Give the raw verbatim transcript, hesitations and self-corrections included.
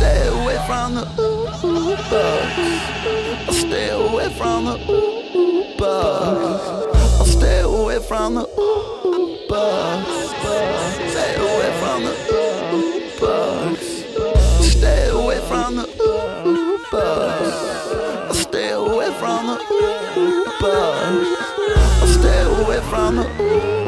stay away from the ooh bugs. I'll stay away from the ooh bugs. I'll stay away from the ooh bugs. Stay away from the ooh bugs. Stay away from the ooh bugs. I'll stay away from the ooh bugs. I'll stay away from the ooh